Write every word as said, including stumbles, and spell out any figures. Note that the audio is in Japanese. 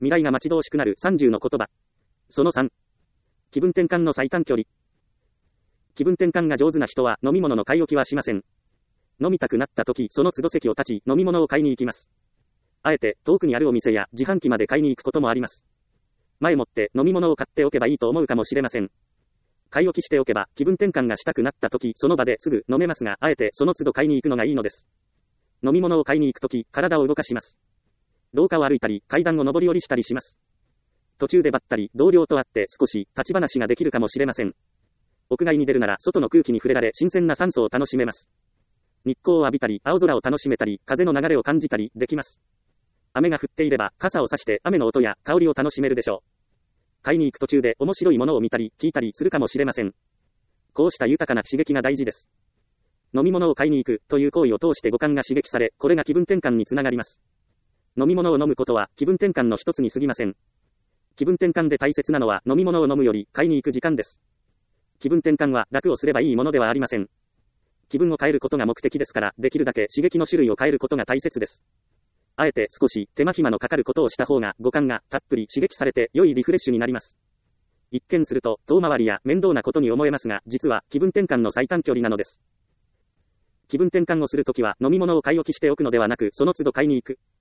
未来が待ち遠しくなるさんじゅうの言葉。そのさん。気分転換の最短距離。気分転換が上手な人は飲み物の買い置きはしません。飲みたくなった時、その都度席を立ち、飲み物を買いに行きます。あえて、遠くにあるお店や自販機まで買いに行くこともあります。前もって飲み物を買っておけばいいと思うかもしれません。買い置きしておけば、気分転換がしたくなった時、その場ですぐ飲めますが、あえてその都度買いに行くのがいいのです。飲み物を買いに行く時、体を動かします。廊下を歩いたり、階段を上り下りしたりします。途中でばったり、同僚と会って少し立ち話ができるかもしれません。屋外に出るなら外の空気に触れられ、新鮮な酸素を楽しめます。日光を浴びたり、青空を楽しめたり、風の流れを感じたりできます。雨が降っていれば、傘を差して雨の音や香りを楽しめるでしょう。買いに行く途中で面白いものを見たり、聞いたりするかもしれません。こうした豊かな刺激が大事です。飲み物を買いに行くという行為を通して五感が刺激され、これが気分転換につながります。飲み物を飲むことは気分転換の一つに過ぎません。気分転換で大切なのは飲み物を飲むより買いに行く時間です。気分転換は楽をすればいいものではありません。気分を変えることが目的ですから、できるだけ刺激の種類を変えることが大切です。あえて少し手間暇のかかることをした方が五感がたっぷり刺激されて良いリフレッシュになります。一見すると遠回りや面倒なことに思えますが、実は気分転換の最短距離なのです。気分転換をするときは飲み物を買い置きしておくのではなく、その都度買いに行く。